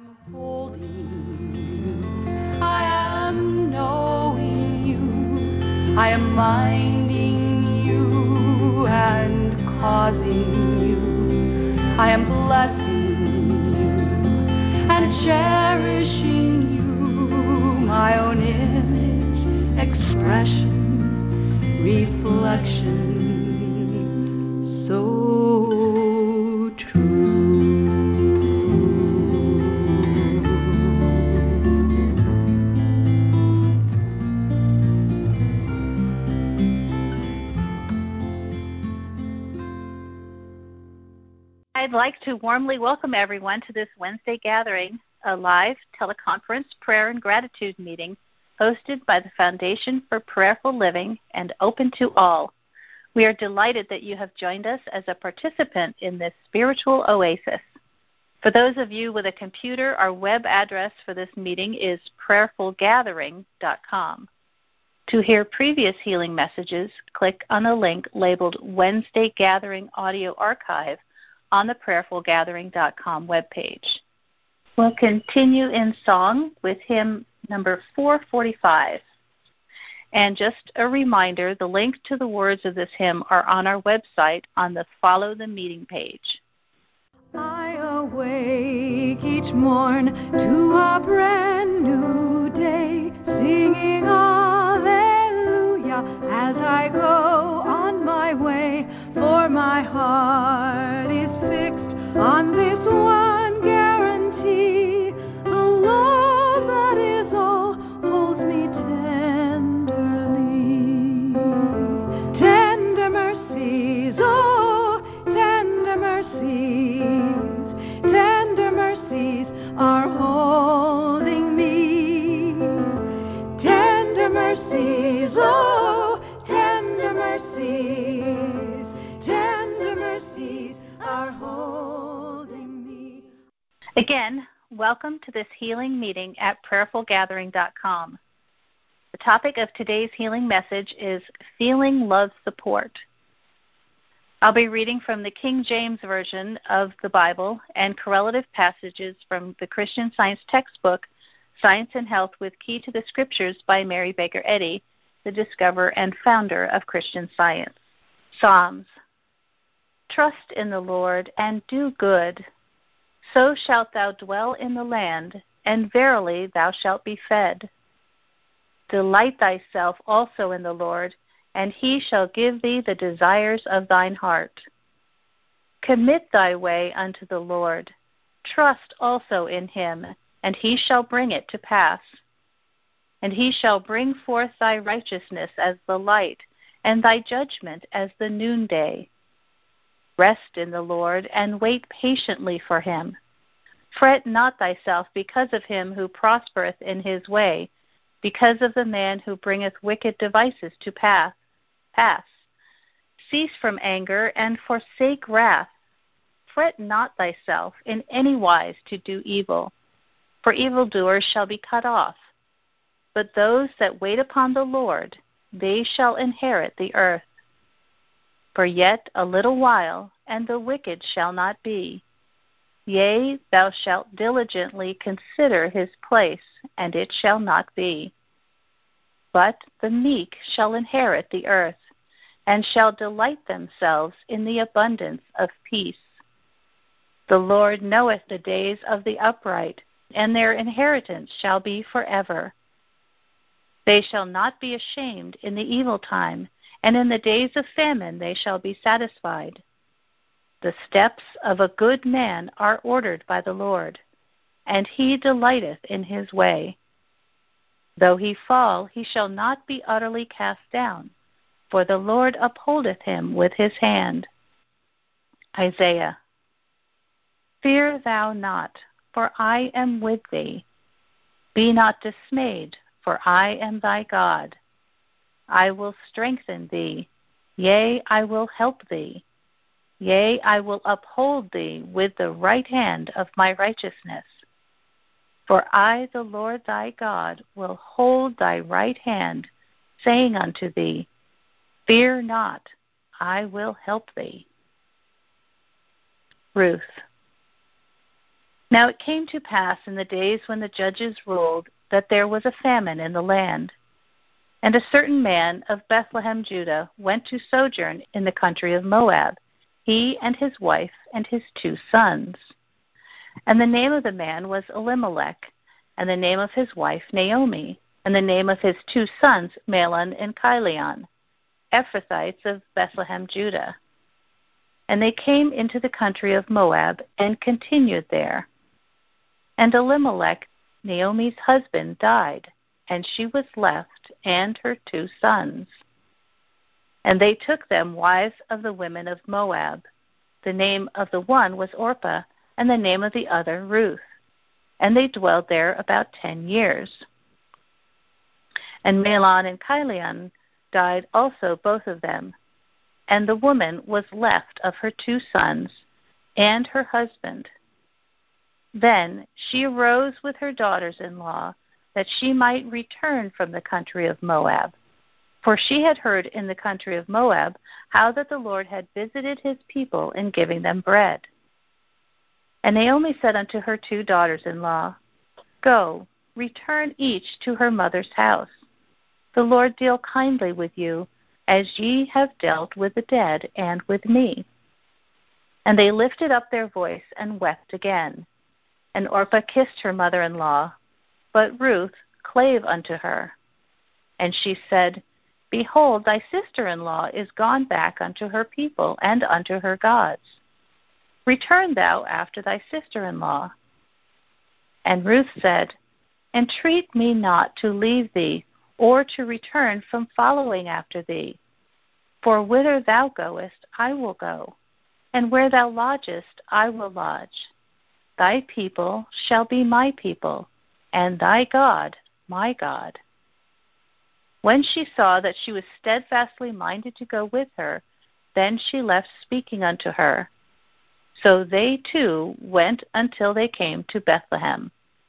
am holding you. I am knowing you. I am minding you and causing you. I am blessing you and cherishing you. My own image, expression, reflection. So true. I'd like to warmly welcome everyone to this Wednesday gathering, a live teleconference prayer and gratitude meeting hosted by the Foundation for Prayerful Living and open to all. We are delighted that you have joined us as a participant in this spiritual oasis. For those of you with a computer, our web address for this meeting is prayerfulgathering.com. To hear previous healing messages, click on a link labeled Wednesday Gathering Audio Archive on the prayerfulgathering.com webpage. We'll continue in song with hymn number 445. And just a reminder, the link to the words of this hymn are on our website on the Follow the Meeting page. I awake each morn to a brand new day, singing hallelujah as I go on my way, for my heart is fixed on this one guarantee, a love that is all holds me tenderly. Tender mercies, oh, tender mercies are holding me. Tender mercies, oh, tender mercies are holding me. Again, welcome to this healing meeting at prayerfulgathering.com. The topic of today's healing message is Feeling Love Support. I'll be reading from the King James Version of the Bible and correlative passages from the Christian Science textbook, Science and Health with Key to the Scriptures by Mary Baker Eddy, the discoverer and founder of Christian Science. Psalms. Trust in the Lord and do good. So shalt thou dwell in the land, and verily thou shalt be fed. Delight thyself also in the Lord, and he shall give thee the desires of thine heart. Commit thy way unto the Lord. Trust also in him, and he shall bring it to pass. And he shall bring forth thy righteousness as the light, and thy judgment as the noonday. Rest in the Lord, and wait patiently for him. Fret not thyself because of him who prospereth in his way, because of the man who bringeth wicked devices to pass. Cease from anger and forsake wrath. Fret not thyself in any wise to do evil, for evildoers shall be cut off. But those that wait upon the Lord, they shall inherit the earth. For yet a little while, and the wicked shall not be. Yea, thou shalt diligently consider his place, and it shall not be. But the meek shall inherit the earth, and shall delight themselves in the abundance of peace. The Lord knoweth the days of the upright, and their inheritance shall be forever. They shall not be ashamed in the evil time, and in the days of famine they shall be satisfied. The steps of a good man are ordered by the Lord, and he delighteth in his way. Though he fall, he shall not be utterly cast down, for the Lord upholdeth him with his hand. Isaiah. Fear thou not, for I am with thee. Be not dismayed, for I am thy God. I will strengthen thee, yea, I will help thee. Yea, I will uphold thee with the right hand of my righteousness. For I, the Lord thy God, will hold thy right hand, saying unto thee, Fear not, I will help thee. Ruth. Now it came to pass in the days when the judges ruled that there was a famine in the land. And a certain man of Bethlehem, Judah, went to sojourn in the country of Moab, he and his wife and his 2 sons. And the name of the man was Elimelech, and the name of his wife Naomi, and the name of his 2 sons Mahlon and Chilion, Ephrathites of Bethlehem, Judah. And they came into the country of Moab and continued there. And Elimelech, Naomi's husband, died, and she was left, and her 2 sons. And they took them wives of the women of Moab. The name of the one was Orpah, and the name of the other Ruth. And they dwelled there about 10 years. And Mahlon and Chilion died also, both of them. And the woman was left of her 2 sons and her husband. Then she arose with her daughters-in-law, that she might return from the country of Moab. For she had heard in the country of Moab how that the Lord had visited his people in giving them bread. And Naomi said unto her 2 daughters-in-law, Go, return each to her mother's house. The Lord deal kindly with you, as ye have dealt with the dead and with me. And they lifted up their voice and wept again. And Orpah kissed her mother-in-law, but Ruth clave unto her. And she said, Behold, thy sister-in-law is gone back unto her people and unto her gods. Return thou after thy sister-in-law. And Ruth said, Entreat me not to leave thee, or to return from following after thee. For whither thou goest, I will go, and where thou lodgest, I will lodge. Thy people shall be my people, and thy God my God. When she saw that she was steadfastly minded to go with her, then she left speaking unto her. So they 2 went until they came to Bethlehem.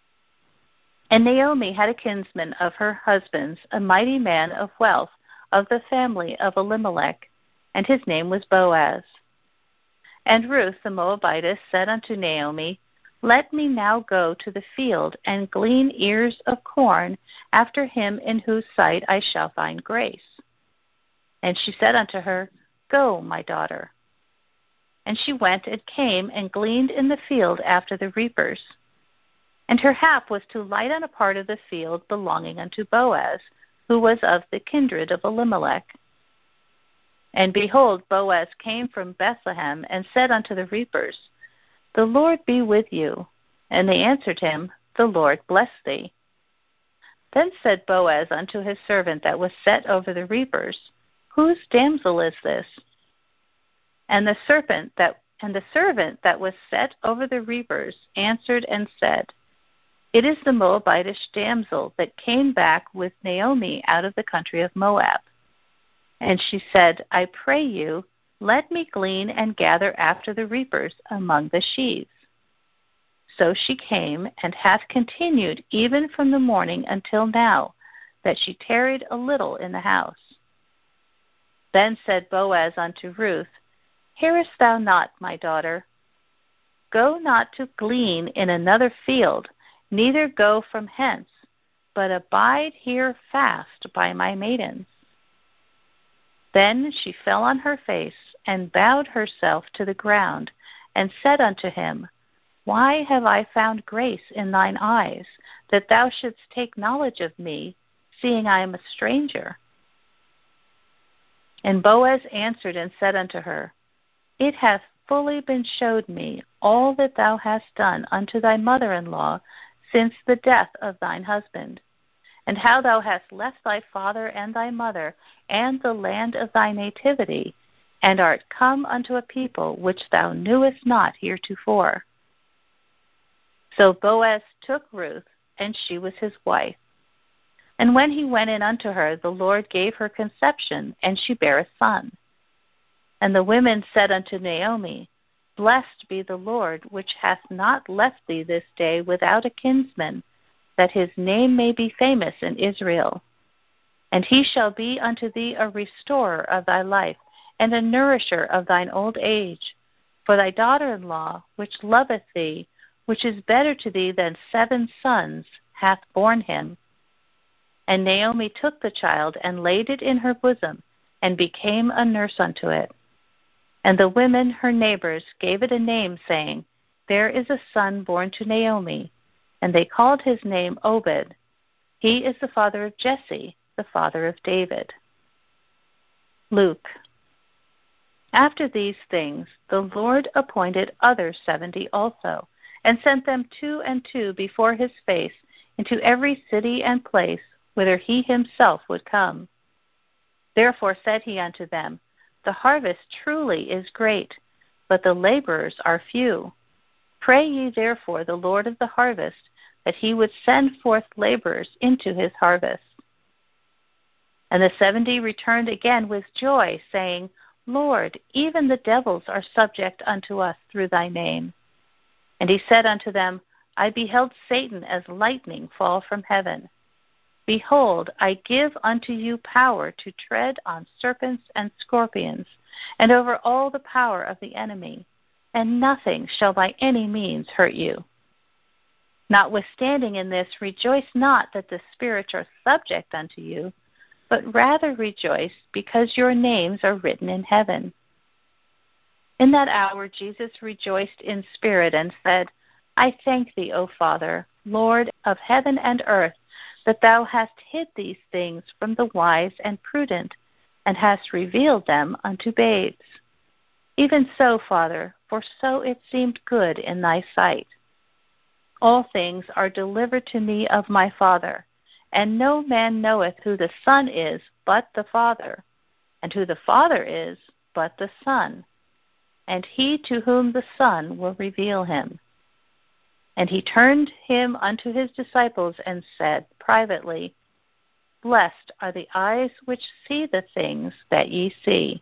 And Naomi had a kinsman of her husband's, a mighty man of wealth, of the family of Elimelech, and his name was Boaz. And Ruth the Moabitess said unto Naomi, Let me now go to the field and glean ears of corn after him in whose sight I shall find grace. And she said unto her, Go, my daughter. And she went and came and gleaned in the field after the reapers. And her hap was to light on a part of the field belonging unto Boaz, who was of the kindred of Elimelech. And behold, Boaz came from Bethlehem and said unto the reapers, The Lord be with you. And they answered him, The Lord bless thee. Then said Boaz unto his servant that was set over the reapers, Whose damsel is this? And the servant that was set over the reapers answered and said, It is the Moabitish damsel that came back with Naomi out of the country of Moab. And she said, I pray you, let me glean and gather after the reapers among the sheaves. So she came, and hath continued even from the morning until now, that she tarried a little in the house. Then said Boaz unto Ruth, Hearest thou not, my daughter? Go not to glean in another field, neither go from hence, but abide here fast by my maidens. Then she fell on her face, and bowed herself to the ground, and said unto him, Why have I found grace in thine eyes, that thou shouldst take knowledge of me, seeing I am a stranger? And Boaz answered and said unto her, It hath fully been showed me all that thou hast done unto thy mother-in-law since the death of thine husband, and how thou hast left thy father and thy mother and the land of thy nativity, and art come unto a people which thou knewest not heretofore. So Boaz took Ruth, and she was his wife. And when he went in unto her, the Lord gave her conception, and she bare a son. And the women said unto Naomi, Blessed be the Lord, which hath not left thee this day without a kinsman, that his name may be famous in Israel. And he shall be unto thee a restorer of thy life, and a nourisher of thine old age. For thy daughter-in-law, which loveth thee, which is better to thee than 7 sons, hath borne him. And Naomi took the child and laid it in her bosom, and became a nurse unto it. And the women, her neighbors, gave it a name, saying, There is a son born to Naomi. And they called his name Obed. He is the father of Jesse, the father of David. Luke. After these things, the Lord appointed other 70 also, and sent them 2 and 2 before his face into every city and place whither he himself would come. Therefore said he unto them, The harvest truly is great, but the laborers are few. Pray ye therefore the Lord of the harvest, that he would send forth laborers into his harvest. And the 70 returned again with joy, saying, Lord, even the devils are subject unto us through thy name. And he said unto them, I beheld Satan as lightning fall from heaven. Behold, I give unto you power to tread on serpents and scorpions, and over all the power of the enemy, and nothing shall by any means hurt you. Notwithstanding in this, rejoice not that the spirits are subject unto you, but rather rejoice because your names are written in heaven. In that hour Jesus rejoiced in spirit and said, I thank thee, O Father, Lord of heaven and earth, that thou hast hid these things from the wise and prudent, and hast revealed them unto babes. Even so, Father, for so it seemed good in thy sight. All things are delivered to me of my Father, and no man knoweth who the Son is but the Father, and who the Father is but the Son, and he to whom the Son will reveal him. And he turned him unto his disciples and said privately, Blessed are the eyes which see the things that ye see.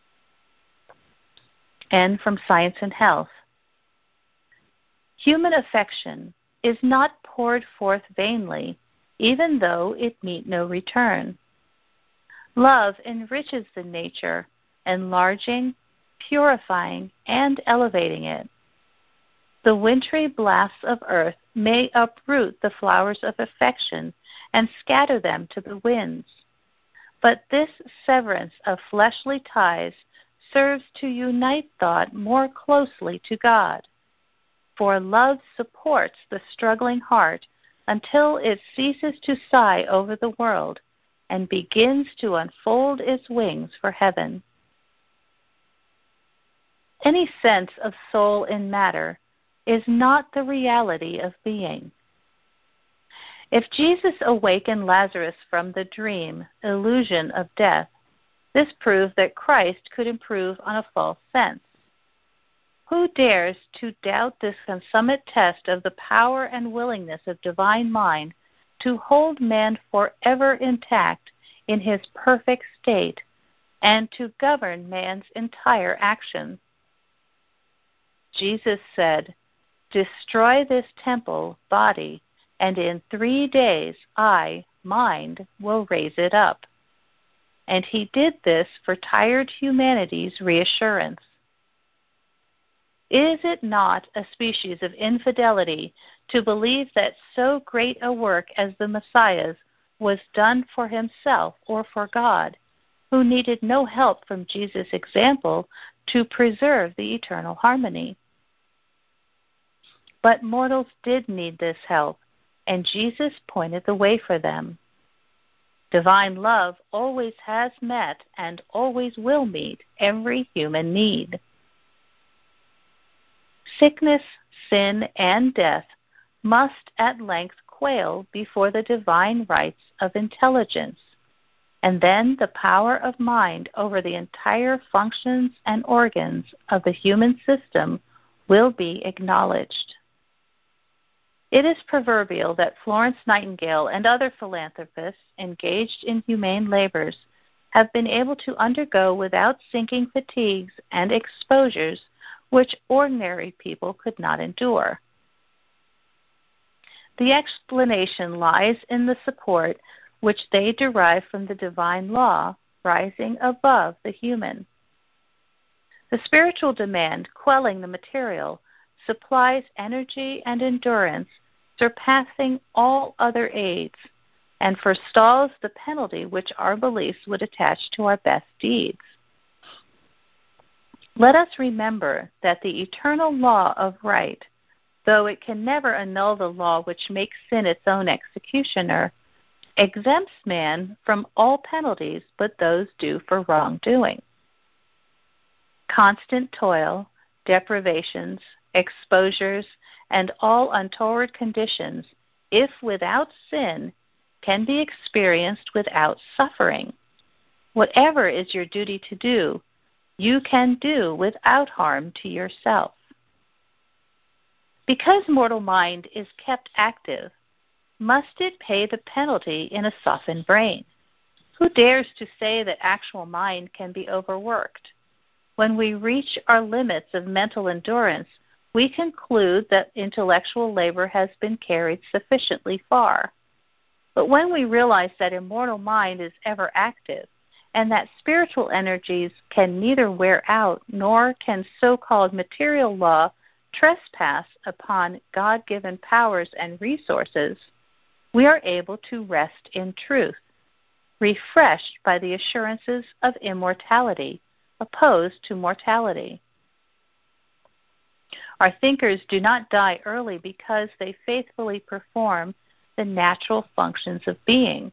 And from Science and Health. Human affection is not poured forth vainly, even though it meet no return. Love enriches the nature, enlarging, purifying, and elevating it. The wintry blasts of earth may uproot the flowers of affection and scatter them to the winds. But this severance of fleshly ties serves to unite thought more closely to God. For love supports the struggling heart until it ceases to sigh over the world and begins to unfold its wings for heaven. Any sense of soul in matter is not the reality of being. If Jesus awakened Lazarus from the dream, illusion of death, this proved that Christ could improve on a false sense. Who dares to doubt this consummate test of the power and willingness of divine mind to hold man forever intact in his perfect state and to govern man's entire action? Jesus said, Destroy this temple, body, and in 3 days I, mind, will raise it up. And he did this for tired humanity's reassurance. Is it not a species of infidelity to believe that so great a work as the Messiah's was done for himself or for God, who needed no help from Jesus' example to preserve the eternal harmony? But mortals did need this help, and Jesus pointed the way for them. Divine love always has met and always will meet every human need. Sickness, sin, and death must at length quail before the divine rights of intelligence, and then the power of mind over the entire functions and organs of the human system will be acknowledged. It is proverbial that Florence Nightingale and other philanthropists engaged in humane labors have been able to undergo without sinking fatigues and exposures which ordinary people could not endure. The explanation lies in the support which they derive from the divine law rising above the human. The spiritual demand quelling the material supplies energy and endurance surpassing all other aids, and forestalls the penalty which our beliefs would attach to our best deeds. Let us remember that the eternal law of right, though it can never annul the law which makes sin its own executioner, exempts man from all penalties but those due for wrongdoing. Constant toil, deprivations, exposures, and all untoward conditions, if without sin, can be experienced without suffering. Whatever is your duty to do, you can do without harm to yourself. Because mortal mind is kept active, must it pay the penalty in a softened brain? Who dares to say that actual mind can be overworked? When we reach our limits of mental endurance, we conclude that intellectual labor has been carried sufficiently far. But when we realize that immortal mind is ever active, and that spiritual energies can neither wear out nor can so-called material law trespass upon God-given powers and resources, we are able to rest in truth, refreshed by the assurances of immortality, opposed to mortality. Our thinkers do not die early because they faithfully perform the natural functions of being.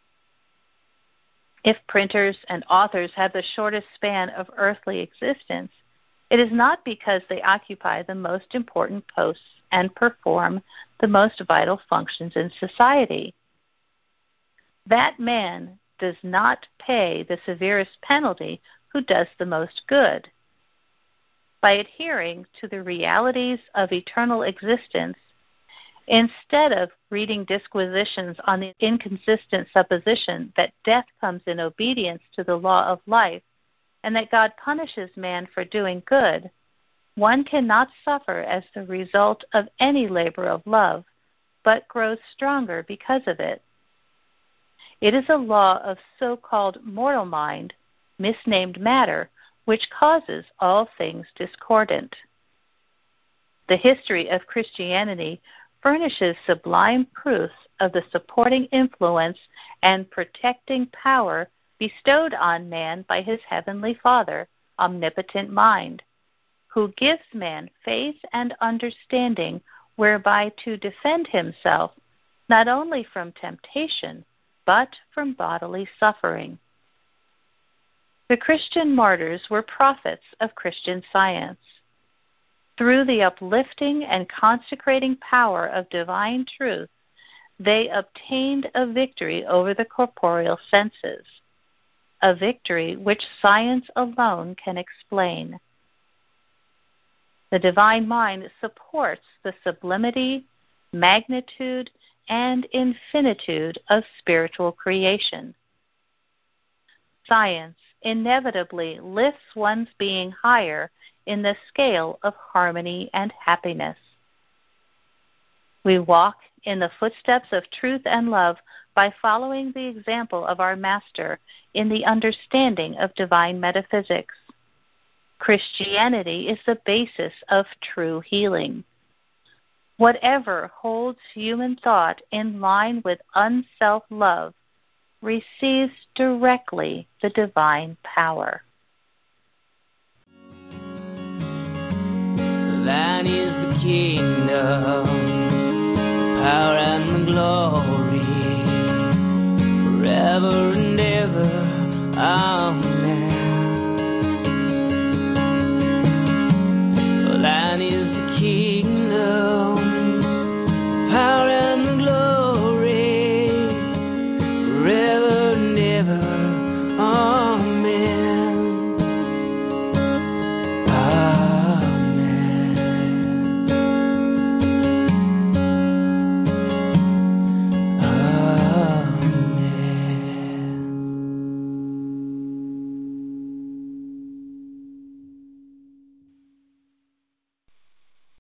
If printers and authors have the shortest span of earthly existence, it is not because they occupy the most important posts and perform the most vital functions in society. That man does not pay the severest penalty who does the most good. By adhering to the realities of eternal existence, instead of reading disquisitions on the inconsistent supposition that death comes in obedience to the law of life and that God punishes man for doing good, one cannot suffer as the result of any labor of love, but grows stronger because of it. It is a law of so-called mortal mind, misnamed matter, which causes all things discordant. The history of Christianity furnishes sublime proofs of the supporting influence and protecting power bestowed on man by his heavenly Father, omnipotent mind, who gives man faith and understanding whereby to defend himself not only from temptation, but from bodily suffering. The Christian martyrs were prophets of Christian science. Through the uplifting and consecrating power of divine truth, they obtained a victory over the corporeal senses, a victory which science alone can explain. The divine mind supports the sublimity, magnitude, and infinitude of spiritual creation. Science inevitably lifts one's being higher in the scale of harmony and happiness. We walk in the footsteps of truth and love by following the example of our Master in the understanding of divine metaphysics. Christianity is the basis of true healing. Whatever holds human thought in line with unself-love receives directly the divine power. Thine is the kingdom, power and the glory, forever and ever. Amen.